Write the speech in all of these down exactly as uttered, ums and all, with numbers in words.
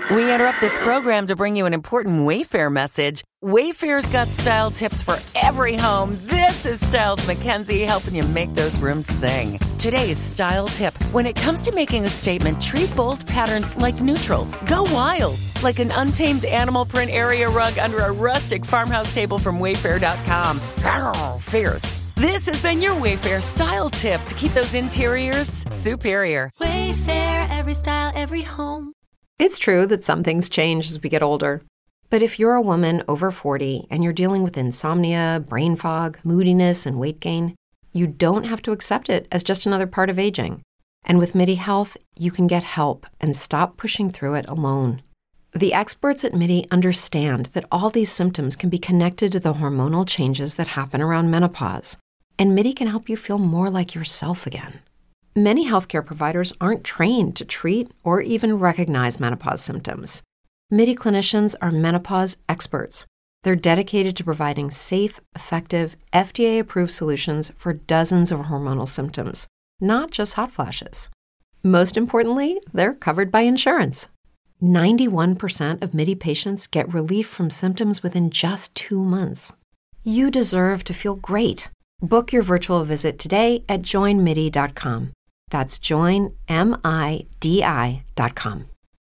We interrupt this program to bring you an important Wayfair message. Wayfair's got style tips for every home. This is Styles McKenzie helping you make those rooms sing. Today's style tip. When it comes to making a statement, treat bold patterns like neutrals. Go wild, like an untamed animal print area rug under a rustic farmhouse table from Wayfair dot com. Arr, fierce. This has been your Wayfair style tip to keep those interiors superior. Wayfair, every style, every home. It's true that some things change as we get older. But if you're a woman over forty and you're dealing with insomnia, brain fog, moodiness, and weight gain, you don't have to accept it as just another part of aging. And with MIDI Health, you can get help and stop pushing through it alone. The experts at MIDI understand that all these symptoms can be connected to the hormonal changes that happen around menopause. And MIDI can help you feel more like yourself again. Many healthcare providers aren't trained to treat or even recognize menopause symptoms. MIDI clinicians are menopause experts. They're dedicated to providing safe, effective, F D A-approved solutions for dozens of hormonal symptoms, not just hot flashes. Most importantly, they're covered by insurance. ninety-one percent of MIDI patients get relief from symptoms within just two months. You deserve to feel great. Book your virtual visit today at join midi dot com. That's join midi dot com.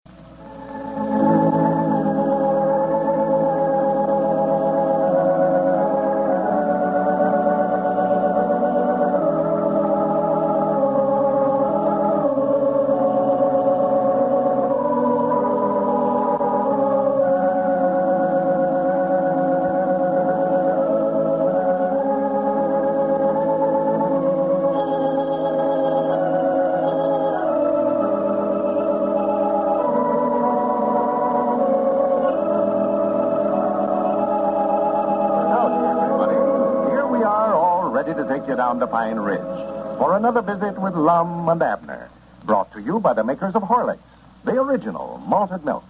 Down to Pine Ridge for another visit with Lum and Abner, brought to you by the makers of Horlicks, the original malted milk.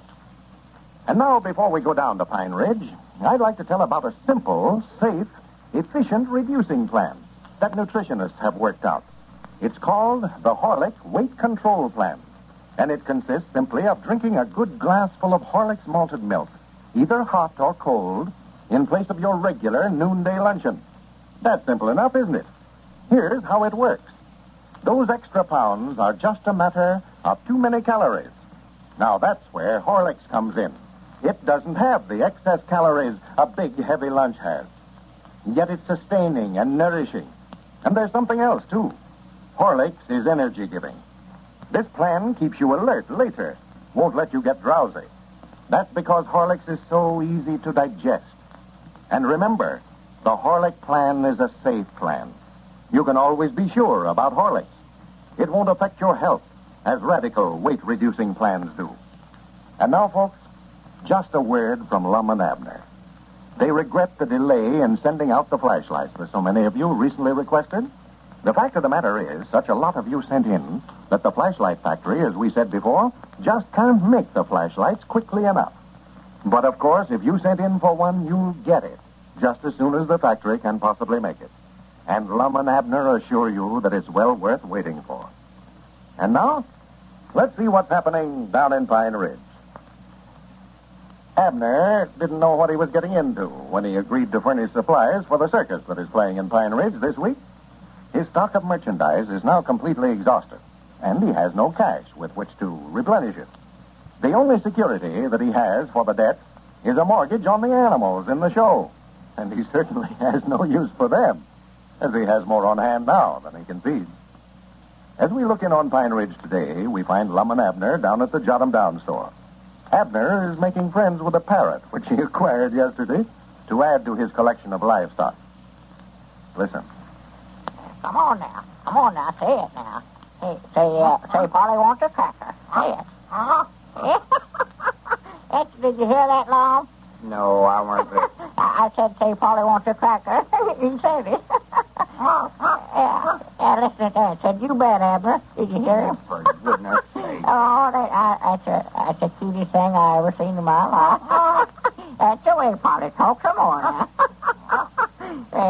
And now, before we go down to Pine Ridge, I'd like to tell about a simple, safe, efficient reducing plan that nutritionists have worked out. It's called the Horlicks Weight Control Plan, and it consists simply of drinking a good glass full of Horlicks malted milk, either hot or cold, in place of your regular noonday luncheon. That's simple enough, isn't it? Here's how it works. Those extra pounds are just a matter of too many calories. Now, that's where Horlicks comes in. It doesn't have the excess calories a big, heavy lunch has. Yet it's sustaining and nourishing. And there's something else, too. Horlicks is energy-giving. This plan keeps you alert later, won't let you get drowsy. That's because Horlicks is so easy to digest. And remember, the Horlick plan is a safe plan. You can always be sure about Horlicks. It won't affect your health, as radical weight-reducing plans do. And now, folks, just a word from Lum and Abner. They regret the delay in sending out the flashlights that so many of you recently requested. The fact of the matter is, such a lot of you sent in that the flashlight factory, as we said before, just can't make the flashlights quickly enough. But, of course, if you sent in for one, you'll get it just as soon as the factory can possibly make it. And Lum and Abner assure you that it's well worth waiting for. And now, let's see what's happening down in Pine Ridge. Abner didn't know what he was getting into when he agreed to furnish supplies for the circus that is playing in Pine Ridge this week. His stock of merchandise is now completely exhausted, and he has no cash with which to replenish it. The only security that he has for the debt is a mortgage on the animals in the show. And he certainly has no use for them, as he has more on hand now than he can feed. As we look in on Pine Ridge today, we find Lum and Abner down at the Jot 'em Down store. Abner is making friends with a parrot, which he acquired yesterday, to add to his collection of livestock. Listen. Come on now. Come on now. Say it now. Say, say, uh, say Polly wants a cracker. Say it. Uh-huh. That's, did you hear that, Lum? No, I weren't there. I said, say, Polly wants a cracker. He said it. yeah, yeah, listen to that. Said, you bet, Abner. Did you hear him? For goodness sake. Oh, that, I, that's, a, that's the cutest thing I ever seen in my life. That's the way Polly talks some more now. Hey, little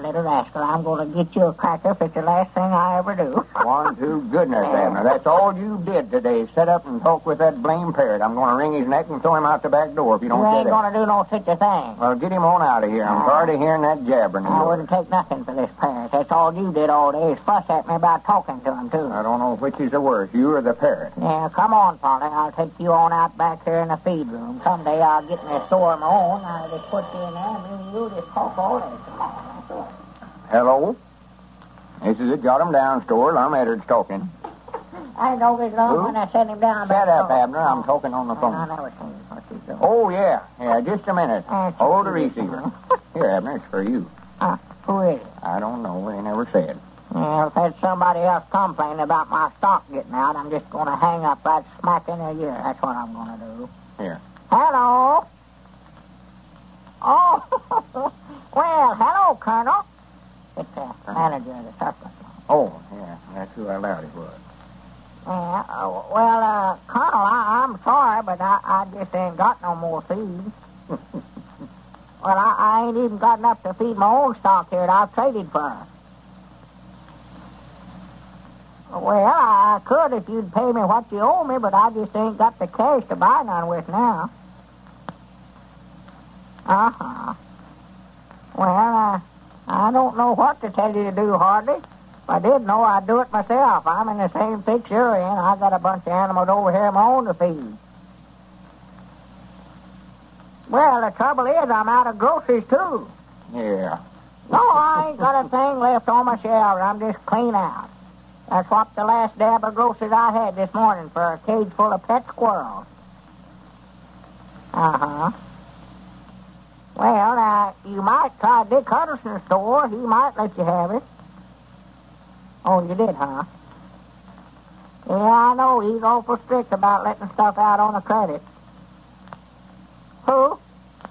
little rascal. I'm going to get you a cracker if it's the last thing I ever do. One to goodness, Abner. That's all you did today. Sit up and talk with that blame parrot. I'm going to wring his neck and throw him out the back door if you don't You shut ain't up. going to do no such a thing. Well, get him on out of here. I'm tired of hearing that jabbering. I wouldn't take nothing for this parrot. That's all you did all day is fuss at me about talking to him, too. I don't know which is the worst, you or the parrot. Yeah, come on, Polly. I'll take you on out back here in the feed room. Someday I'll get me a store of my own. I'll just put you in there and me and you just talk all day. Come on, that's it. Hello? This is the Jot 'em Down store. I'm Edwards talking. I know this long when I set him down. Shut back up, door. Abner. I'm talking on the phone. I never seen what you do. Oh, yeah. Yeah, just a minute. Uh, Hold the receiver. Here, Abner, it's for you. Uh, who is it? I don't know. They never said. Well, if there's somebody else complaining about my stock getting out, I'm just going to hang up right smack in their ear. That's what I'm going to do. Here. Hello? Oh, well, hello, Colonel. It's the manager of the surplus. Oh, yeah. That's who I allowed it was. Yeah, uh, well, uh, Colonel, I, I'm sorry, but I, I just ain't got no more feed. Well, I, I ain't even got enough to feed my own stock here that I've traded for. Well, I could if you'd pay me what you owe me, but I just ain't got the cash to buy none with now. Uh-huh. Well, uh, I don't know what to tell you to do, hardly. If I did know, I'd do it myself. I'm in the same fix you're in. I got a bunch of animals over here of my own to feed. Well, the trouble is I'm out of groceries, too. Yeah. No, I ain't got a thing left on my shelves. I'm just clean out. I swapped the last dab of groceries I had this morning for a cage full of pet squirrels. Uh-huh. Well, now, you might try Dick Huddleston's store. He might let you have it. Oh, you did, huh? Yeah, I know. He's awful strict about letting stuff out on the credit. Who?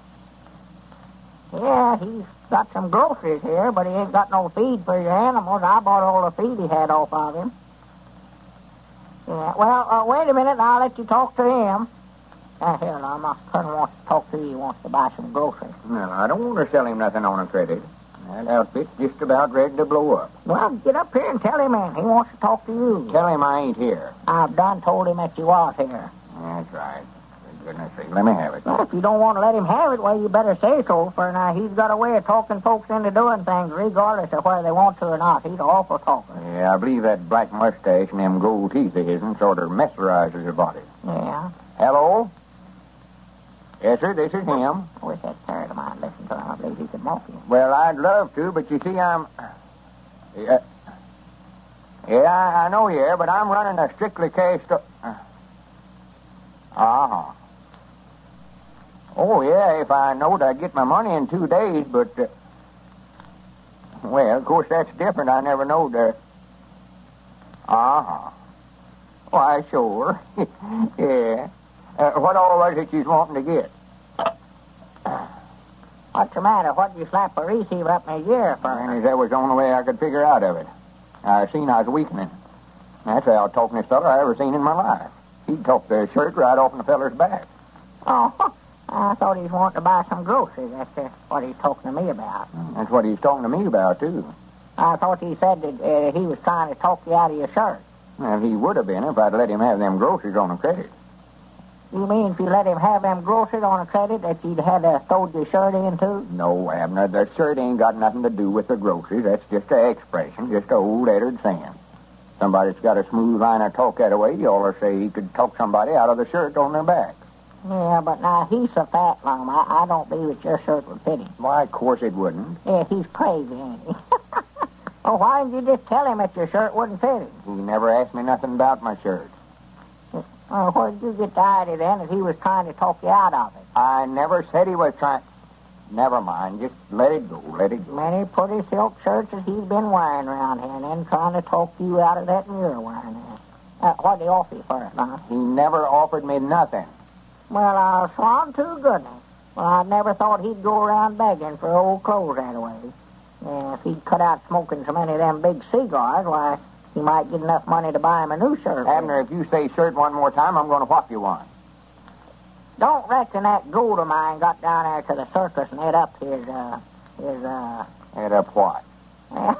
Yeah, he's got some groceries here, but he ain't got no feed for your animals. I bought all the feed he had off of him. Yeah, well, uh, wait a minute, and I'll let you talk to him. Uh, here, now, my colonel wants to talk to you. He wants to buy some groceries. Well, I don't want to sell him nothing on a credit. That outfit's just about ready to blow up. Well, get up here and tell him, man. He wants to talk to you. Tell him I ain't here. I've done told him that you was here. That's right. For goodness sake, let me have it. Well, if you don't want to let him have it, well, you better say so, for now he's got a way of talking folks into doing things regardless of whether they want to or not. He's an awful talker. Yeah, I believe that black mustache and them gold teeth of his'n sort of mesmerizes your body. Yeah. Hello? Yes, sir, this is him. I wish that parrot of mine listened to him. I believe he could mock him. Well, I'd love to, but you see, I'm... Yeah, yeah I, I know you are, but I'm running a strictly cash store. Uh-huh. Oh, yeah, if I knowed I'd get my money in two days, but... Uh, well, of course, that's different. I never knowed that. Uh-huh. Why, sure. Yeah. Uh, what all was it you was wanting to get? What's the matter? What'd you slap a receiver up in his ear for? And that was the only way I could figure out of it. I seen I was weakening. That's the out-talkingest fellow I ever seen in my life. He'd talk the shirt right off in the feller's back. Oh, I thought he was wanting to buy some groceries. That's uh, what he's talking to me about. That's what he's talking to me about, too. I thought he said that uh, he was trying to talk you out of your shirt. Well, he would have been if I'd let him have them groceries on a credit. You mean if you let him have them groceries on a credit that you'd had to throw your shirt in, too? No, Abner, the shirt ain't got nothing to do with the groceries. That's just an expression, just a old Edward saying. Somebody's got a smooth line of talk that way, you ought to say he could talk somebody out of the shirt on their back. Yeah, but now he's so fat, Lum. I, I don't believe that your shirt would fit him. Why, of course it wouldn't. Yeah, he's crazy, ain't he? Well, why didn't you just tell him that your shirt wouldn't fit him? He never asked me nothing about my shirt. Uh, where did you get the idea then that he was trying to talk you out of it? I never said he was trying... Never mind. Just let it go. Let it go. Many pretty silk shirts that he's been wearing around here and then trying to talk you out of that and you're wearing it. Uh, what did he offer you for it, huh? He never offered me nothing. Well, I'll swan to goodness. Well, I never thought he'd go around begging for old clothes that way. Yeah, if he'd cut out smoking so many of them big cigars, why... he might get enough money to buy him a new shirt. Abner, if you say shirt one more time, I'm going to whop you one. Don't reckon that gold of mine got down there to the circus and ate up his, uh, his, uh... Ate up what? And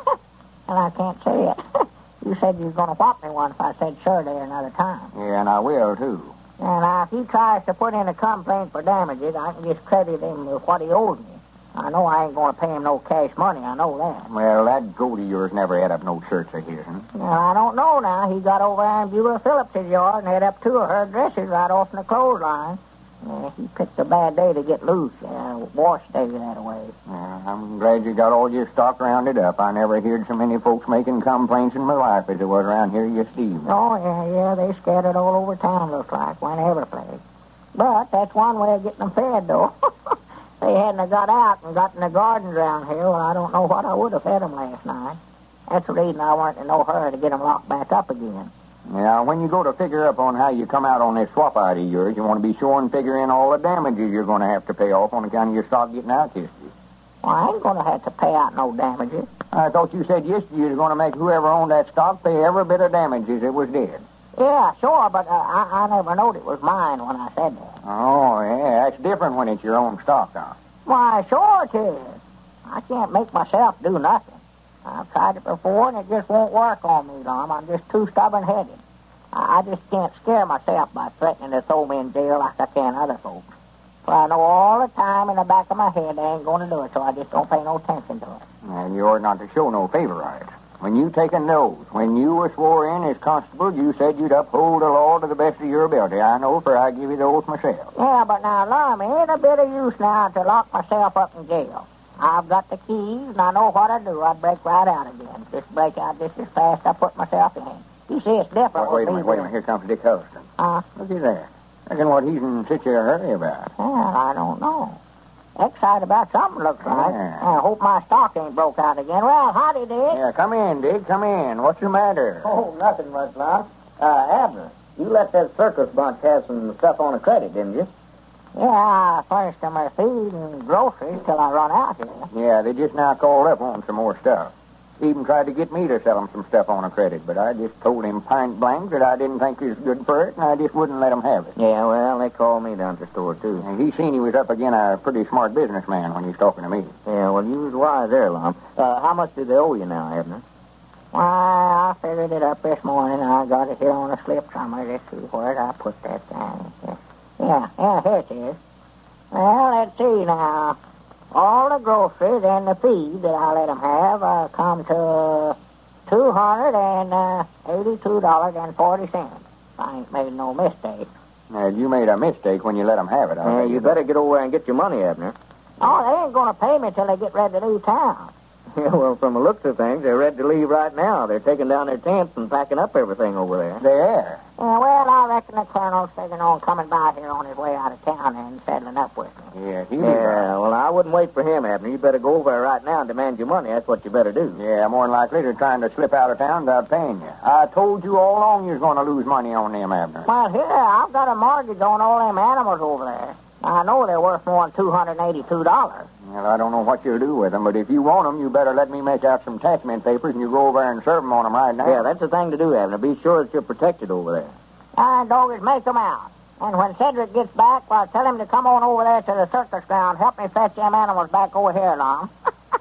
I can't say it. You said you was going to whop me one if I said sure there another time. Yeah, and I will, too. And uh, if he tries to put in a complaint for damages, I can just credit him with what he owes me. I know I ain't going to pay him no cash money. I know that. Well, that goat of yours never had up no shirts of his, huh? Now, I don't know now. He got over there in Beulah Phillips' yard and had up two of her dresses right off in the clothesline. Yeah, he picked a bad day to get loose. Uh, wash day that away. Yeah, I'm glad you got all your stock rounded up. I never heard so many folks making complaints in my life as there was around here yesterday. Oh, yeah, yeah. They scattered all over town, looks like. Went every place. But that's one way of getting them fed, though. They hadn't got out and got in the gardens around here. Well, I don't know what I would have fed them last night. That's the reason I weren't in no hurry to get them locked back up again. Yeah, when you go to figure up on how you come out on this swap out of yours, you want to be sure and figure in all the damages you're going to have to pay off on account of your stock getting out yesterday. Well, I ain't going to have to pay out no damages. I thought you said yesterday you was going to make whoever owned that stock pay every bit of damages it was dead. Yeah, sure, but uh, I, I never knowed it was mine when I said that. Oh, yeah, that's different when it's your own stock, huh? Why, sure it is. I can't make myself do nothing. I've tried it before, and it just won't work on me, Tom. I'm just too stubborn-headed. I, I just can't scare myself by threatening to throw me in jail like I can other folks. For I know all the time in the back of my head they ain't going to do it, so I just don't pay no attention to it. And you ought not to show no favor on it. When you take an oath, when you were swore in as constable, you said you'd uphold the law to the best of your ability. I know, for I give you the oath myself. Yeah, but now, Lum, it ain't a bit of use now to lock myself up in jail. I've got the keys, and I know what I do. I'd break right out again. Just break out just as fast as I put myself in. You see, it's different. Wait, wait a minute, wait a minute. Here comes Dick Huddleston. Huh? Look at that. Reckon what he's in such a hurry about. Well, I don't know. Excited about something, looks like. Yeah. I hope my stock ain't broke out again. Well, howdy, Dick. Yeah, come in, Dick, come in. What's the matter? Oh, nothing much, Lon. Uh, Abner, you let that circus bunch have some stuff on a credit, didn't you? Yeah, I furnished them their feed and groceries till I run out here. Yeah, they just now called up on some more stuff. Even tried to get me to sell them some stuff on a credit, but I just told him point blank that I didn't think he was good for it, and I just wouldn't let him have it. Yeah, well, they called me down to the store, too. And he seen he was up against a pretty smart businessman when he was talking to me. Yeah, well, you was wise there, Lon. Uh, how much do they owe you now, Abner? Why, I figured it up this morning. I got it here on a slip somewhere. Let's see where I put that thing. Yeah, yeah, here it is. Well, let's see now. All the groceries and the feed that I let them have uh, come to two hundred eighty-two dollars and forty cents. I ain't made no mistake. Now, you made a mistake when you let them have it. Yeah, you better get over there and get your money, Abner. Oh, they ain't going to pay me till they get ready to leave town. Yeah, well, from the looks of things, they're ready to leave right now. They're taking down their tents and packing up everything over there. There. Yeah, well, I reckon the colonel's figuring on coming by here on his way out of town and settling up with me. Yeah, he Yeah, well, I wouldn't wait for him, Abner. You better go over there right now and demand your money. That's what you better do. Yeah, more than likely they're trying to slip out of town without paying you. I told you all along you was going to lose money on them, Abner. Well, here, I've got a mortgage on all them animals over there. I know they're worth more than two hundred eighty-two dollars. Well, I don't know what you'll do with them, but if you want them, you better let me make out some attachment papers and you go over there and serve them on them right now. Yeah, that's the thing to do, Abner. Be sure that you're protected over there. And doggers, make them out. And when Cedric gets back, well, tell him to come on over there to the circus ground. Help me fetch them animals back over here, Lon.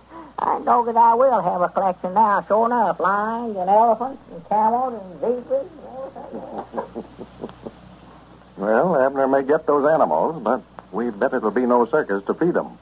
And doggers, I will have a collection now, sure enough. Lions and elephants and camels and zebras and everything. Well, Abner may get those animals, but we bet it'll be no circus to feed them.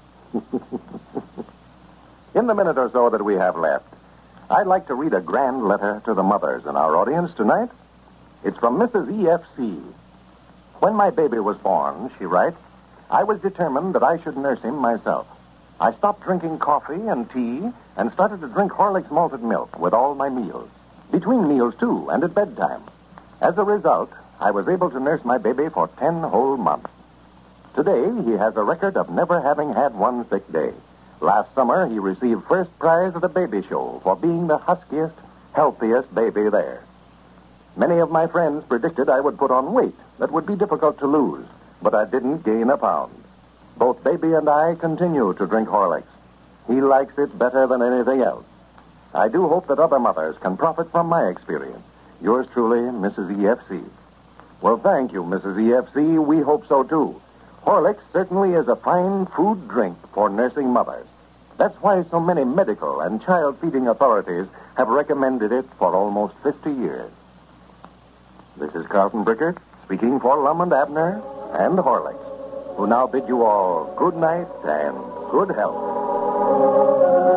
In the minute or so that we have left, I'd like to read a grand letter to the mothers in our audience tonight. It's from Missus E F C. When my baby was born, she writes, I was determined that I should nurse him myself. I stopped drinking coffee and tea and started to drink Horlick's malted milk with all my meals. Between meals, too, and at bedtime. As a result, I was able to nurse my baby for ten whole months. Today, he has a record of never having had one sick day. Last summer, he received first prize at the baby show for being the huskiest, healthiest baby there. Many of my friends predicted I would put on weight that would be difficult to lose, but I didn't gain a pound. Both baby and I continue to drink Horlicks. He likes it better than anything else. I do hope that other mothers can profit from my experience. Yours truly, Missus E F C. Well, thank you, Missus E F C. We hope so, too. Horlicks certainly is a fine food drink for nursing mothers. That's why so many medical and child feeding authorities have recommended it for almost fifty years. This is Carlton Brickert speaking for Lum and Abner and Horlicks, who now bid you all good night and good health.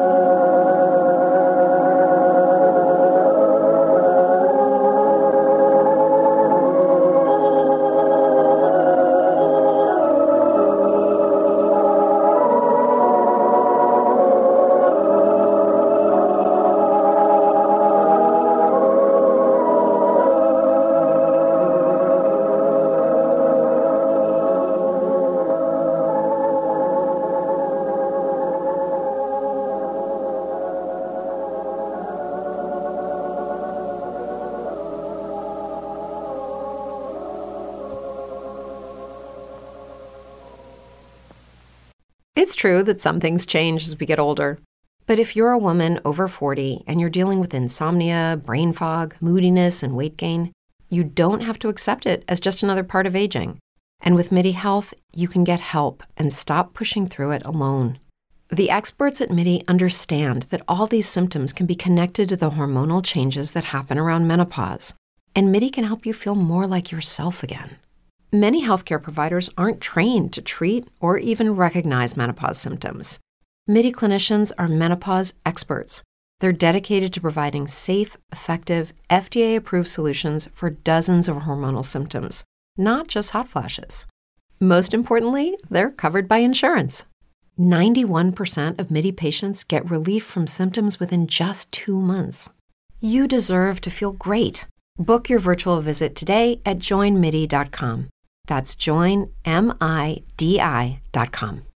It's true that some things change as we get older. But if you're a woman over forty and you're dealing with insomnia, brain fog, moodiness, and weight gain, you don't have to accept it as just another part of aging. And with MIDI Health, you can get help and stop pushing through it alone. The experts at MIDI understand that all these symptoms can be connected to the hormonal changes that happen around menopause. And MIDI can help you feel more like yourself again. Many healthcare providers aren't trained to treat or even recognize menopause symptoms. MIDI clinicians are menopause experts. They're dedicated to providing safe, effective, F D A-approved solutions for dozens of hormonal symptoms, not just hot flashes. Most importantly, they're covered by insurance. ninety-one percent of MIDI patients get relief from symptoms within just two months. You deserve to feel great. Book your virtual visit today at join midi dot com. That's join midi dot com.